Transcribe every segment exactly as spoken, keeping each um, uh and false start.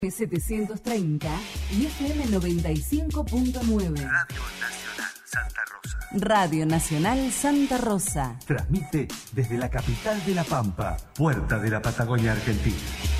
setecientos treinta y F M noventa y cinco punto nueve. Radio Nacional Santa Rosa. Radio Nacional Santa Rosa. Transmite desde la capital de La Pampa, puerta de la Patagonia Argentina.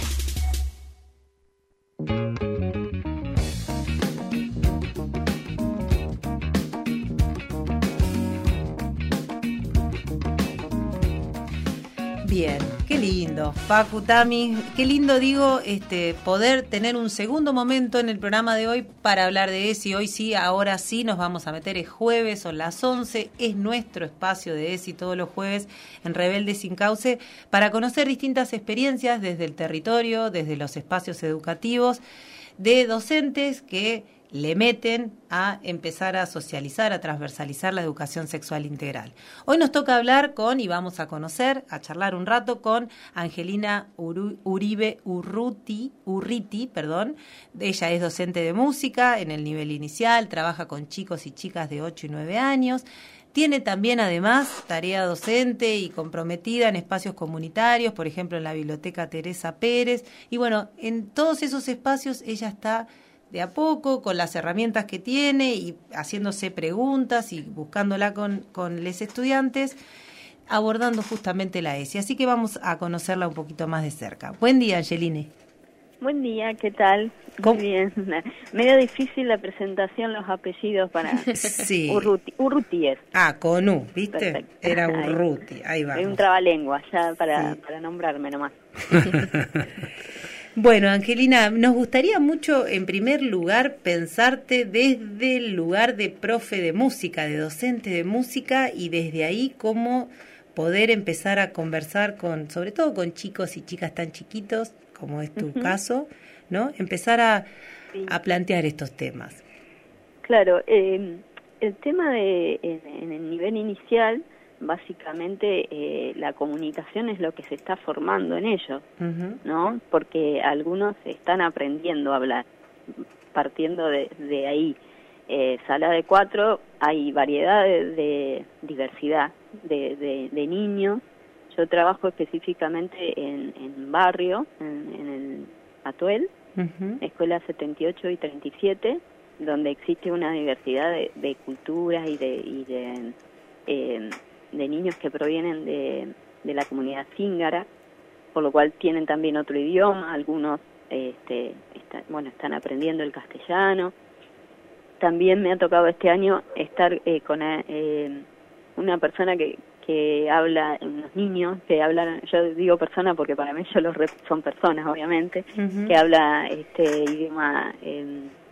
Bien, qué lindo, Facu, Tami, qué lindo digo este poder tener un segundo momento en el programa de hoy para hablar de ESI. Hoy sí, ahora sí nos vamos a meter, es jueves, son las once, es nuestro espacio de ESI todos los jueves en Rebelde Sin Cauce para conocer distintas experiencias desde el territorio, desde los espacios educativos, de docentes que le meten a empezar a socializar, a transversalizar la educación sexual integral. Hoy nos toca hablar con, y vamos a conocer, a charlar un rato con Angelina Uru, Uribe Urruti, Urriti, perdón. Ella es docente de música en el nivel inicial, trabaja con chicos y chicas de ocho y nueve años. Tiene también, además, tarea docente y comprometida en espacios comunitarios, por ejemplo, en la Biblioteca Teresa Pérez. Y bueno, en todos esos espacios ella está de a poco, con las herramientas que tiene y haciéndose preguntas y buscándola con, con los estudiantes, abordando justamente la ESI. Así que vamos a conocerla un poquito más de cerca. Buen día, Angeline. Buen día, ¿qué tal? ¿Cómo? Muy bien. Medio difícil la presentación, los apellidos para sí. Urruti. Urruti es. Ah, con U, ¿viste? Perfecto. Era Urruti, ahí va. Hay un trabalengua ya para, sí. para nombrarme nomás. Bueno, Angelina, nos gustaría mucho, en primer lugar, pensarte desde el lugar de profe de música, de docente de música, y desde ahí cómo poder empezar a conversar con, sobre todo con chicos y chicas tan chiquitos, como es tu uh-huh. caso, ¿no? Empezar a, sí. a plantear estos temas. Claro, eh, el tema de en, en el nivel inicial, básicamente eh, la comunicación es lo que se está formando en ellos, uh-huh. ¿no? Porque algunos están aprendiendo a hablar, partiendo de, de ahí. Eh, sala de cuatro, hay variedad de, de diversidad de, de, de niños. Yo trabajo específicamente en, en barrio, en, en el Atuel, uh-huh. Escuela setenta y ocho y treinta y siete, donde existe una diversidad de, de culturas y de... Y de eh, de niños que provienen de, de la comunidad cíngara, por lo cual tienen también otro idioma, algunos este, está, bueno, están aprendiendo el castellano. También me ha tocado este año estar eh, con eh, una persona que, que habla, unos niños que hablan, yo digo persona porque para mí ellos los rep, son personas obviamente, uh-huh. que habla este idioma eh,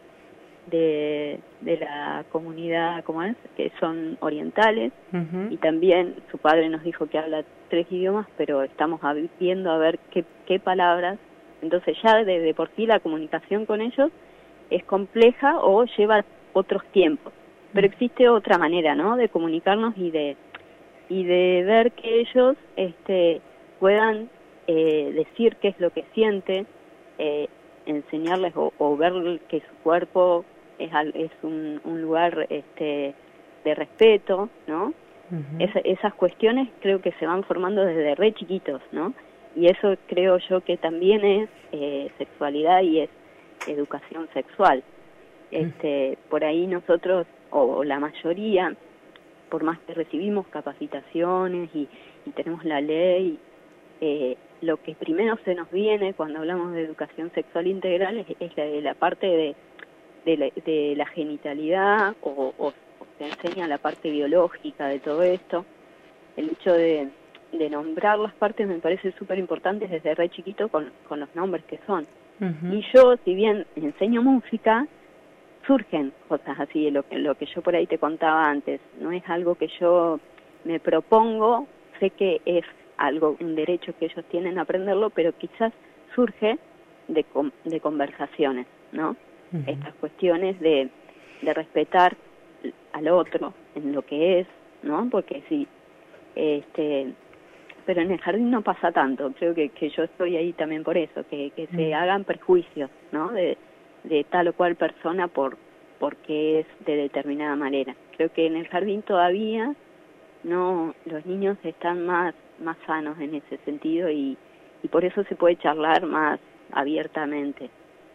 De, de la comunidad, ¿cómo es? Que son orientales, uh-huh. y también su padre nos dijo que habla tres idiomas, pero estamos viendo a ver qué, qué palabras. Entonces ya de, de por sí la comunicación con ellos es compleja o lleva otros tiempos, pero uh-huh. existe otra manera, ¿no?, de comunicarnos y de y de ver que ellos este, puedan eh, decir qué es lo que sienten, eh, enseñarles o, o ver que su cuerpo es, es un, un lugar este, de respeto, ¿no? Uh-huh. Es, esas cuestiones creo que se van formando desde re chiquitos, ¿no? Y eso creo yo que también es eh, sexualidad y es educación sexual. Este, uh-huh. Por ahí nosotros, o la mayoría, por más que recibimos capacitaciones y, y tenemos la ley, eh, lo que primero se nos viene cuando hablamos de educación sexual integral es, es la, la parte de, de, la, de la genitalidad o, o, o se enseña la parte biológica de todo esto. El hecho de, de nombrar las partes me parece súper importante desde re chiquito con, con los nombres que son. Uh-huh. Y yo, si bien enseño música, surgen cosas así, lo que, lo que yo por ahí te contaba antes. No es algo que yo me propongo, sé que es algo, un derecho que ellos tienen a aprenderlo, pero quizás surge de, de conversaciones, ¿no? Uh-huh. Estas cuestiones de, de respetar al otro en lo que es, ¿no? Porque sí, este, pero en el jardín no pasa tanto, creo que, que yo estoy ahí también por eso, que, que se uh-huh. hagan prejuicios, ¿no? De, de tal o cual persona por porque es de determinada manera. Creo que en el jardín todavía no, los niños están más más sanos en ese sentido y, y por eso se puede charlar más abiertamente.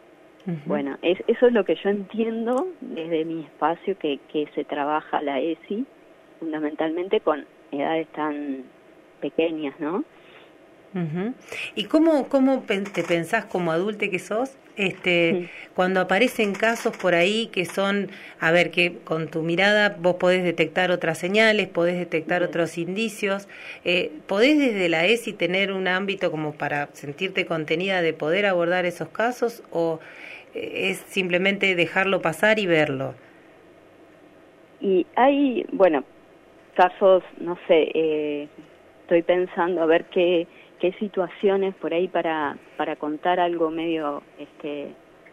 Uh-huh. Bueno, es, eso es lo que yo entiendo desde mi espacio que, que se trabaja la E S I, fundamentalmente con edades tan pequeñas, ¿no? Uh-huh. ¿Y cómo, cómo te pensás como adulte que sos, este, sí. cuando aparecen casos por ahí que son, a ver, que con tu mirada vos podés detectar otras señales, podés detectar sí. otros indicios, eh, podés desde la E S I tener un ámbito como para sentirte contenida de poder abordar esos casos, o eh, es simplemente dejarlo pasar y verlo? Y hay, bueno, casos, no sé, eh, estoy pensando a ver qué qué situaciones por ahí para para contar algo medio este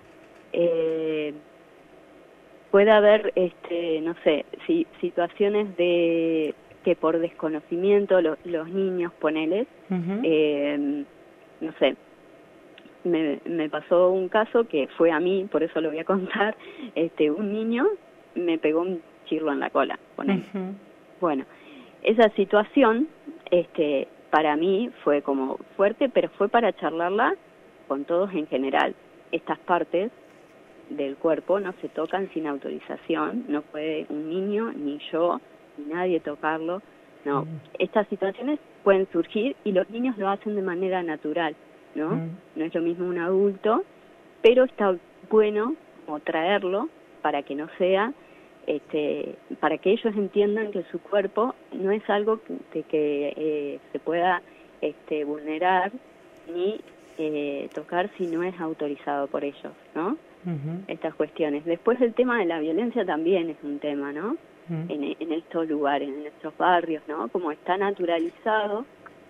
eh, puede haber este no sé si situaciones de que por desconocimiento los, los niños ponele uh-huh. eh, no sé me, me pasó un caso que fue a mí, por eso lo voy a contar. Este un niño me pegó un chirlo en la cola, ponele. Uh-huh. Bueno, esa situación este para mí fue como fuerte, pero fue para charlarla con todos en general. Estas partes del cuerpo no se tocan sin autorización, no puede un niño, ni yo, ni nadie tocarlo. No, mm. estas situaciones pueden surgir y los niños lo hacen de manera natural, ¿no? Mm. No es lo mismo un adulto, pero está bueno como traerlo para que no sea... Este, para que ellos entiendan que su cuerpo no es algo que, que eh, se pueda este, vulnerar ni eh, tocar si no es autorizado por ellos, ¿no? Uh-huh. Estas cuestiones. Después el tema de la violencia también es un tema, ¿no? Uh-huh. En, en estos lugares, en estos barrios, ¿no? Como está naturalizado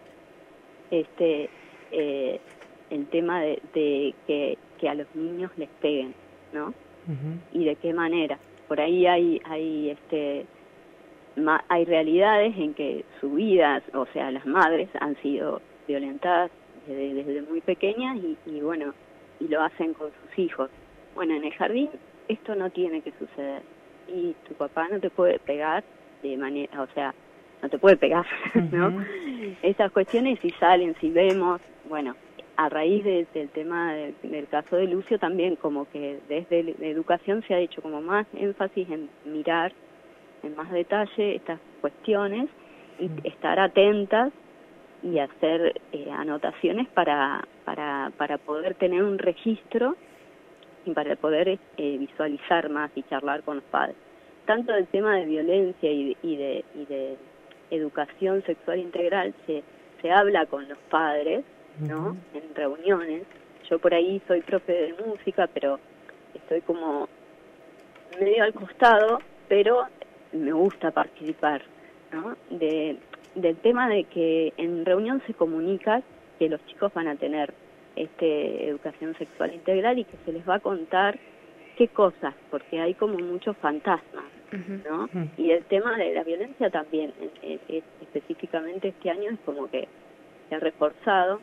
este eh, el tema de, de que, que a los niños les peguen, ¿no? Uh-huh. Y de qué manera. Por ahí hay hay este ma, hay realidades en que sus vidas, o sea, las madres han sido violentadas desde, desde muy pequeñas y, y bueno, y lo hacen con sus hijos. Bueno, en el jardín esto no tiene que suceder y tu papá no te puede pegar de manera, o sea, no te puede pegar, ¿no? Uh-huh. Esas cuestiones si salen, si vemos, bueno, a raíz de, del tema de, del caso de Lucio también como que desde la educación se ha hecho como más énfasis en mirar en más detalle estas cuestiones y estar atentas y hacer eh, anotaciones para, para, para poder tener un registro y para poder eh, visualizar más y charlar con los padres. Tanto del tema de violencia y de, y de, y de educación sexual integral se, se habla con los padres, ¿no? Uh-huh. En reuniones. Yo por ahí soy profe de música, pero estoy como medio al costado, pero me gusta participar, ¿no? De, del tema de que en reunión se comunica que los chicos van a tener este educación sexual integral y que se les va a contar qué cosas, porque hay como muchos fantasmas, ¿no? Uh-huh. Y el tema de la violencia también, es, es, específicamente este año es como que se ha reforzado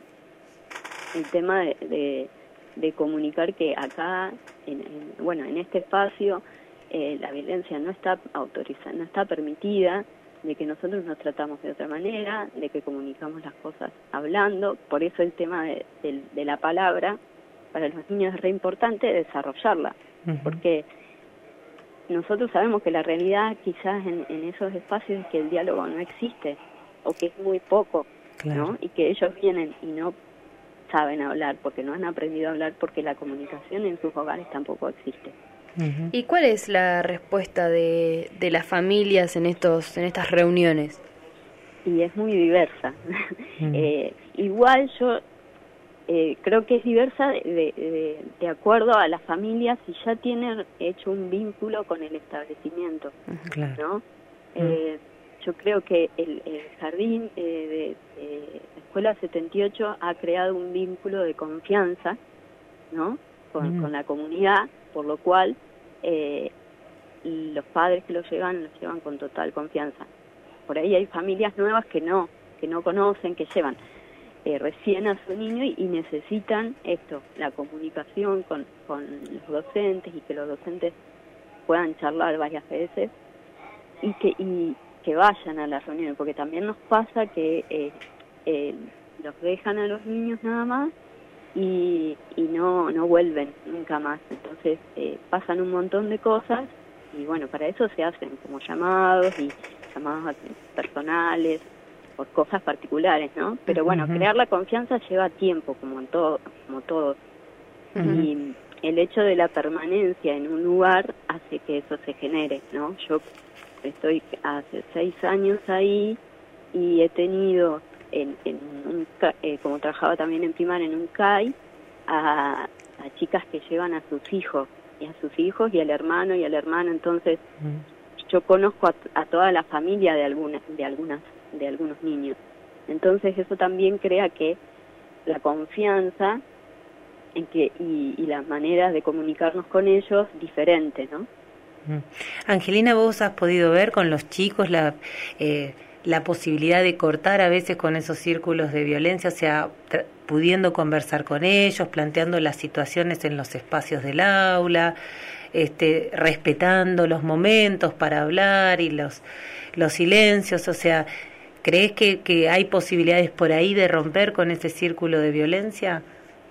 el tema de, de, de comunicar que acá, en, en, bueno, en este espacio, eh, la violencia no está autorizada, no está permitida, de que nosotros nos tratamos de otra manera, de que comunicamos las cosas hablando. Por eso el tema de, de, de la palabra, para los niños es re importante desarrollarla, uh-huh. porque nosotros sabemos que la realidad quizás en, en esos espacios es que el diálogo no existe, o que es muy poco, claro. ¿no? Y que ellos vienen y no saben hablar, porque no han aprendido a hablar, porque la comunicación en sus hogares tampoco existe. Uh-huh. ¿Y cuál es la respuesta de, de las familias en estos en estas reuniones? Y es muy diversa. Uh-huh. eh, igual yo eh, creo que es diversa de, de, de acuerdo a las familias si ya tienen hecho un vínculo con el establecimiento, uh-huh. claro. ¿no? Uh-huh. Eh, yo creo que el, el jardín eh, de, de la Escuela setenta y ocho ha creado un vínculo de confianza, ¿no? Con, uh-huh. con la comunidad, por lo cual eh, los padres que los llevan, los llevan con total confianza. Por ahí hay familias nuevas que no, que no conocen, que llevan eh, recién a su niño y, y necesitan esto, la comunicación con, con los docentes y que los docentes puedan charlar varias veces y que y que vayan a las reuniones, porque también nos pasa que eh, eh, los dejan a los niños nada más y, y no, no vuelven nunca más. Entonces eh, pasan un montón de cosas y bueno, para eso se hacen como llamados y llamados personales por cosas particulares, ¿no? Pero bueno, uh-huh. crear la confianza lleva tiempo, como en todo, como todo. Uh-huh. Y el hecho de la permanencia en un lugar hace que eso se genere, ¿no? Yo estoy hace seis años ahí y he tenido, en, en un, eh, como trabajaba también en primaria, en un C A I, a, a chicas que llevan a sus hijos, y a sus hijos y al hermano y al hermano. Entonces, uh-huh. yo conozco a, a toda la familia de algunas, de algunas, de algunos niños. Entonces, eso también crea que la confianza en que y, y las maneras de comunicarnos con ellos diferentes, ¿no? Angelina, ¿vos has podido ver con los chicos la eh, la posibilidad de cortar a veces con esos círculos de violencia, o sea, tra- pudiendo conversar con ellos, planteando las situaciones en los espacios del aula, este, respetando los momentos para hablar y los los silencios, o sea, ¿crees que, que hay posibilidades por ahí de romper con ese círculo de violencia?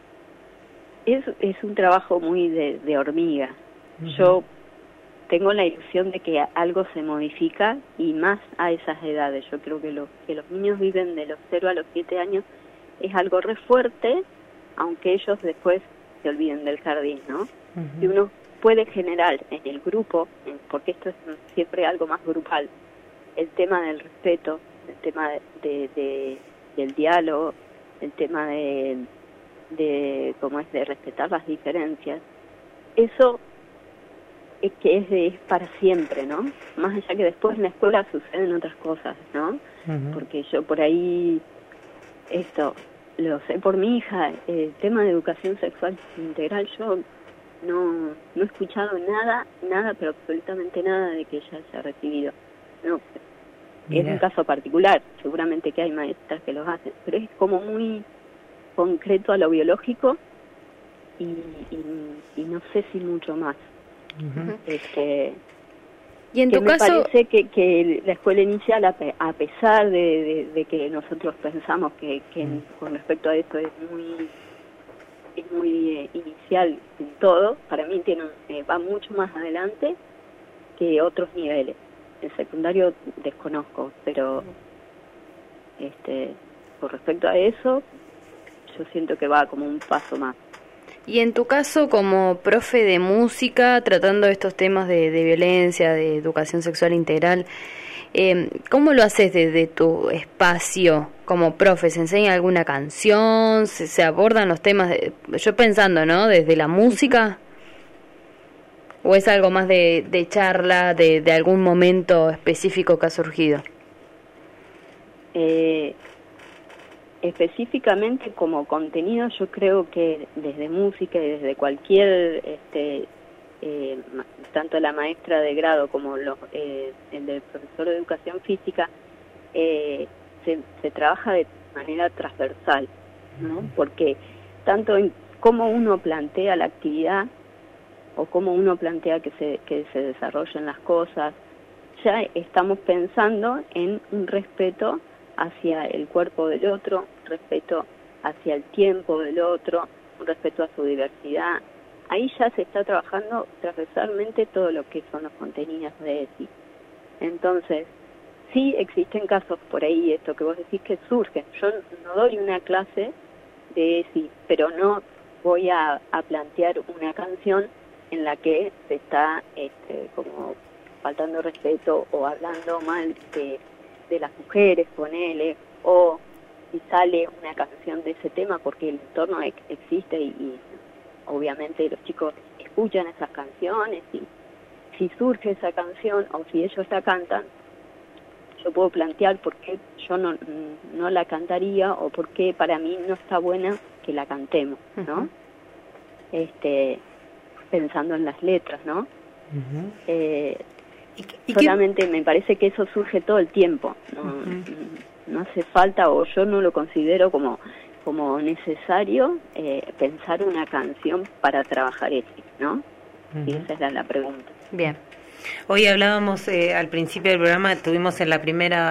Es, es un trabajo muy de, de hormiga. Uh-huh. Yo tengo la ilusión de que algo se modifica y más a esas edades. Yo creo que, lo, que los niños viven de los cero a los siete años es algo re fuerte, aunque ellos después se olviden del jardín, ¿no? Uh-huh. Y uno puede generar en el grupo, porque esto es siempre algo más grupal, el tema del respeto, el tema de, de, de del diálogo, el tema de, de cómo es de respetar las diferencias. Eso es que es, de, es para siempre, ¿no? Más allá que después en la escuela suceden otras cosas, ¿no? Uh-huh. Porque yo por ahí, esto, lo sé por mi hija, el tema de educación sexual integral, yo no, no he escuchado nada, nada, pero absolutamente nada de que ella haya recibido. No, Mira. Es un caso particular, seguramente que hay maestras que los hacen, pero es como muy concreto a lo biológico y, y, y no sé si mucho más. Uh-huh. Este, y en que tu me caso parece que, que la escuela inicial, a, pe- a pesar de, de, de que nosotros pensamos que, que uh-huh. con respecto a esto es muy es muy eh, inicial en todo, para mí tiene eh, va mucho más adelante que otros niveles. El secundario desconozco, pero este con respecto a eso yo siento que va como un paso más. Y en tu caso, como profe de música, tratando estos temas de, de violencia, de educación sexual integral, eh, ¿cómo lo haces desde tu espacio como profe? ¿Se enseña alguna canción? ¿Se, se abordan los temas? De, yo pensando, ¿no? ¿Desde la música? ¿O es algo más de, de charla, de, de algún momento específico que ha surgido? Eh... Específicamente como contenido, yo creo que desde música y desde cualquier, este, eh, tanto la maestra de grado como lo, eh, el del profesor de educación física, eh, se, se trabaja de manera transversal, ¿no? Porque tanto en cómo uno plantea la actividad o cómo uno plantea que se, que se desarrollen las cosas, ya estamos pensando en un respeto hacia el cuerpo del otro, respeto hacia el tiempo del otro, un respeto a su diversidad. Ahí ya se está trabajando transversalmente todo lo que son los contenidos de E S I. Entonces, sí existen casos por ahí, esto que vos decís que surgen. Yo no doy una clase de E S I, pero no voy a, a plantear una canción en la que se está este, como faltando respeto o hablando mal de de las mujeres, ponele, o si sale una canción de ese tema porque el entorno ex- existe y, y obviamente los chicos escuchan esas canciones y si surge esa canción o si ellos la cantan, yo puedo plantear por qué yo no, no la cantaría o por qué para mí no está buena que la cantemos, ¿no? Uh-huh. Este, pensando en las letras, ¿no? Uh-huh. Eh, ¿Y solamente qué? Me parece que eso surge todo el tiempo, no, uh-huh. no hace falta o yo no lo considero como como necesario eh, pensar una canción para trabajar eso, ¿no? Uh-huh. Y esa era la pregunta. Bien. Hoy hablábamos eh, al principio del programa, tuvimos en la primera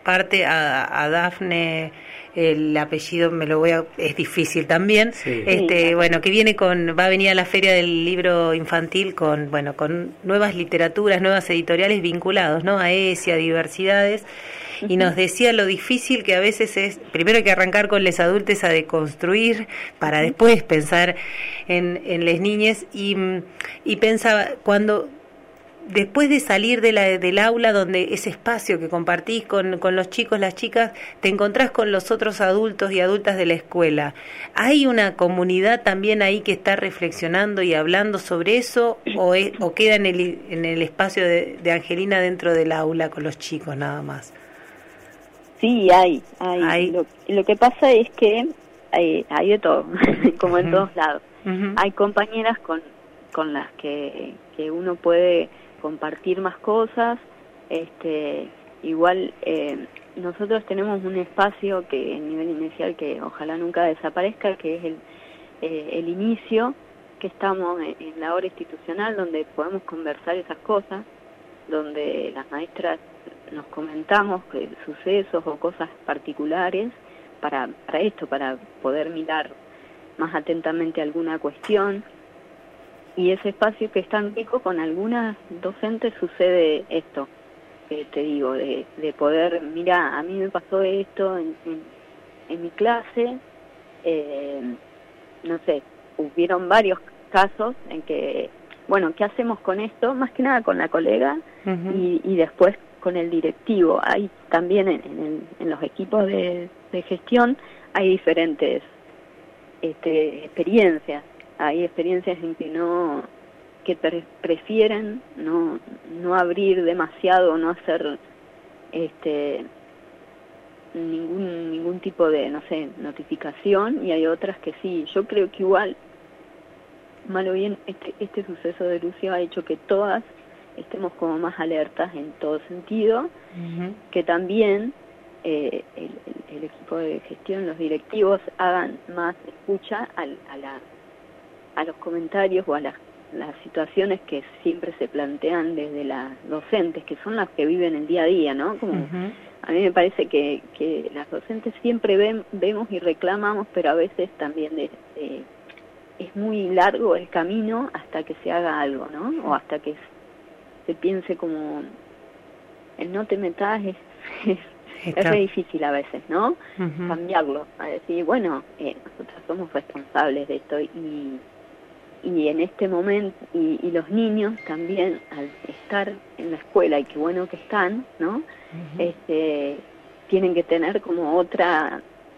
parte a, a Dafne, el apellido me lo voy a, es difícil también, sí. este sí. Bueno, que viene con, va a venir a la Feria del Libro Infantil con, bueno, con nuevas literaturas, nuevas editoriales vinculados, ¿no? A ESI, a diversidades, y nos decía lo difícil que a veces es, primero hay que arrancar con les adultos a deconstruir, para después pensar en, en les niñes, y, y pensaba, cuando después de salir de la, del aula, donde ese espacio que compartís con, con los chicos, las chicas, te encontrás con los otros adultos y adultas de la escuela. ¿Hay una comunidad también ahí que está reflexionando y hablando sobre eso, o, es, o queda en el, en el espacio de, de Angelina dentro del aula con los chicos nada más? Sí, hay. hay. ¿Hay? Lo, lo que pasa es que hay, hay de todo, como en uh-huh. todos lados. Uh-huh. Hay compañeras con, con las que, que uno puede compartir más cosas. Este, igual eh, nosotros tenemos un espacio que en nivel inicial que ojalá nunca desaparezca, que es el, eh, el inicio, que estamos en, en la hora institucional, donde podemos conversar esas cosas, donde las maestras nos comentamos que sucesos o cosas particulares para, para esto, para poder mirar más atentamente alguna cuestión. Y ese espacio que es tan rico, con algunas docentes sucede esto, que te digo, de, de poder, mira, a mí me pasó esto en, en, en mi clase, eh, no sé, hubieron varios casos en que, bueno, ¿qué hacemos con esto? Más que nada con la colega uh-huh. y, y después con el directivo. Hay también en, en, el, en los equipos de, de gestión, hay diferentes este, experiencias. Hay experiencias en que no, que pre- prefieren no, no abrir demasiado, no hacer este ningún ningún tipo de, no sé, notificación, y hay otras que sí. Yo creo que igual, mal o bien, este, este suceso de Lucio ha hecho que todas estemos como más alertas en todo sentido, uh-huh. que también eh, el, el, el equipo de gestión, los directivos, hagan más escucha al, a la a los comentarios o a las, las situaciones que siempre se plantean desde las docentes, que son las que viven el día a día, ¿no? Como uh-huh. a mí me parece que, que las docentes siempre ven, vemos y reclamamos, pero a veces también de, de, es muy largo el camino hasta que se haga algo, ¿no? O hasta que se piense como el no te metas es, es, es re difícil a veces, ¿no? Uh-huh. Cambiarlo, a decir, bueno, eh, nosotros somos responsables de esto, y y en este momento, y, y los niños también, al estar en la escuela, y qué bueno que están, ¿no? Uh-huh. Este, tienen que tener como otra,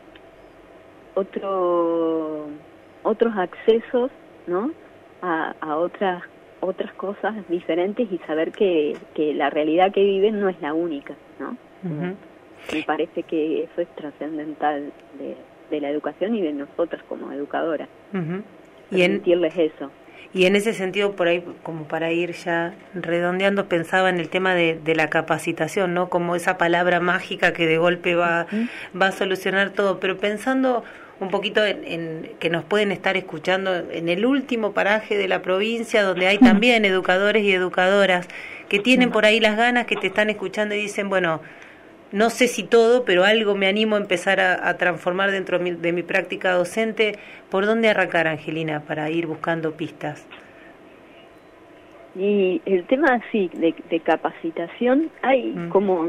otro, otros accesos, ¿no? A, a otras, otras cosas diferentes, y saber que, que la realidad que viven no es la única, ¿no? Uh-huh. Me parece que eso es trascendental de, de la educación y de nosotras como educadoras. Uh-huh. Y en, sentirles eso. Y en ese sentido, por ahí, como para ir ya redondeando, pensaba en el tema de, de la capacitación, ¿no? Como esa palabra mágica que de golpe va, uh-huh. va a solucionar todo, pero pensando un poquito en, en que nos pueden estar escuchando en el último paraje de la provincia, donde hay también educadores y educadoras que tienen por ahí las ganas, que te están escuchando y dicen, bueno, no sé si todo, pero algo me animo a empezar a, a transformar dentro de mi, de mi práctica docente. ¿Por dónde arrancar, Angelina, para ir buscando pistas? Y el tema, sí, de, de capacitación, hay mm. como...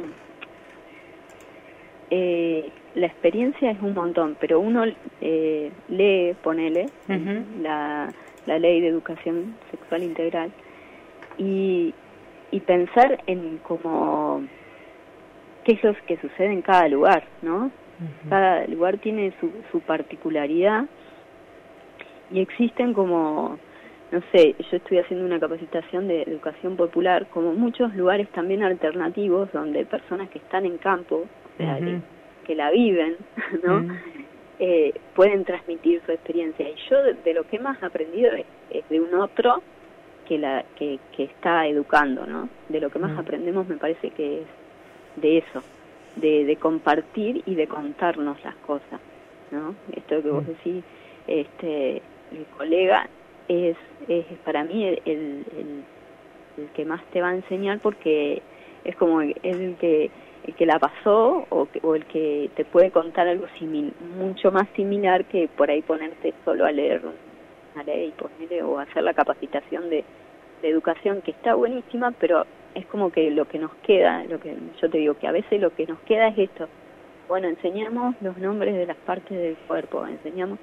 Eh, la experiencia es un montón, pero uno eh, lee, ponele, uh-huh. la, la Ley de Educación Sexual Integral, y, y pensar en como... qué es lo que sucede en cada lugar, ¿no? Uh-huh. Cada lugar tiene su, su particularidad, y existen como, no sé, yo estoy haciendo una capacitación de educación popular, como muchos lugares también alternativos, donde personas que están en campo, o sea, uh-huh. que, que la viven, ¿no? Uh-huh. eh, pueden transmitir su experiencia. Y yo de, de lo que más he aprendido es, es de un otro que, la, que, que está educando, ¿no? De lo que más uh-huh. aprendemos me parece que es de eso, de, de compartir y de contarnos las cosas, ¿no? Esto que vos decís, este, el colega es, es para mí el, el, el que más te va a enseñar, porque es como el, el que el que la pasó o, que, o el que te puede contar algo simil, mucho más similar que por ahí ponerte solo a leer una ley, ponerle, o hacer la capacitación de, de educación, que está buenísima, pero es como que lo que nos queda, lo que yo te digo, que a veces lo que nos queda es esto. Bueno, enseñamos los nombres de las partes del cuerpo, enseñamos,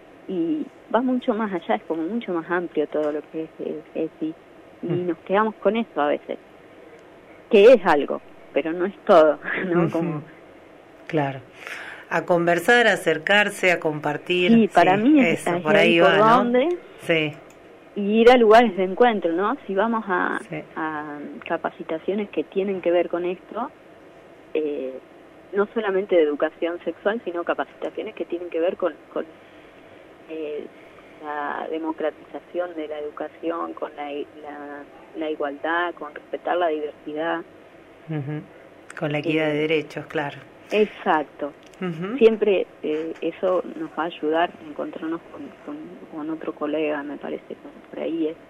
y va mucho más allá, es como mucho más amplio todo lo que es el ESI, y mm. nos quedamos con eso a veces, que es algo, pero no es todo, ¿no? Uh-huh. Como... Claro. A conversar, a acercarse, a compartir. Sí, para sí, mí es eso, por ahí va, ¿no? Dónde, sí. Y ir a lugares de encuentro, ¿no? Si vamos a, sí. a capacitaciones que tienen que ver con esto, eh, no solamente de educación sexual, sino capacitaciones que tienen que ver con, con eh, la democratización de la educación, con la, la, la igualdad, con respetar la diversidad. Uh-huh. Con la equidad eh, de derechos, claro. Exacto. Uh-huh. Siempre eh, eso nos va a ayudar a encontrarnos con, con, con otro colega, me parece, por ahí es.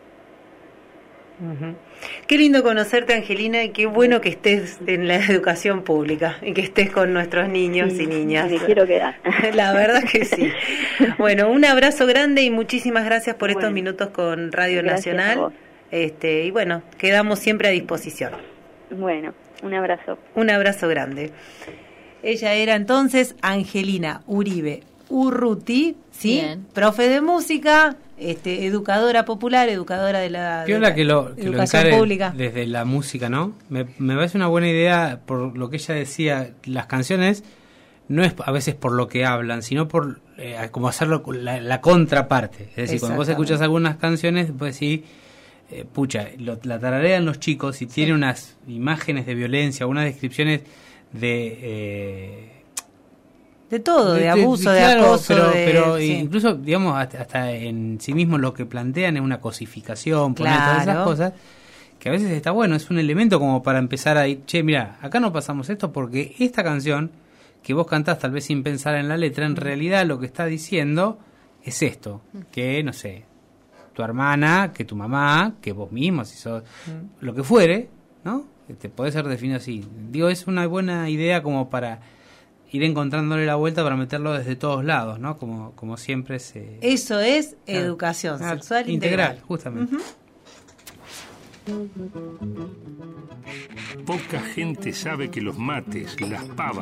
Uh-huh. Qué lindo conocerte, Angelina, y qué bueno que estés en la educación pública y que estés con nuestros niños sí, y niñas. Me quiero quedar. La verdad que sí. Bueno, un abrazo grande y muchísimas gracias por bueno, estos minutos con Radio Nacional. Este, y bueno, quedamos siempre a disposición. Bueno, un abrazo. Un abrazo grande. Ella era entonces Angelina Uribe Urruti, ¿sí? Bien. Profe de música, este, educadora popular, educadora de la, de la que lo, que educación lo pública. Desde la música, ¿no? Me, me parece una buena idea por lo que ella decía, las canciones no es a veces por lo que hablan, sino por eh, como hacerlo la, la contraparte. Es decir, cuando vos escuchás algunas canciones, puedes decir, eh, pucha, lo, la tararean los chicos y sí. tiene unas imágenes de violencia, unas descripciones de... Eh, de todo, de, de abuso, de, de claro, acoso, pero, de, pero sí. incluso, digamos, hasta, hasta en sí mismo lo que plantean es una cosificación, poner claro. todas esas cosas, que a veces está bueno, es un elemento como para empezar a ir, che, mira, acá no pasamos esto porque esta canción que vos cantás tal vez sin pensar en la letra, en realidad lo que está diciendo es esto, que, no sé, tu hermana, que tu mamá, que vos mismo, si sos, mm. lo que fuere, ¿no? Te puede ser definido así. Digo, es una buena idea como para ir encontrándole la vuelta para meterlo desde todos lados, ¿no? Como como siempre se... Eso es claro, educación claro, sexual integral. Integral, justamente. Uh-huh. Poca gente sabe que los mates, las pavas...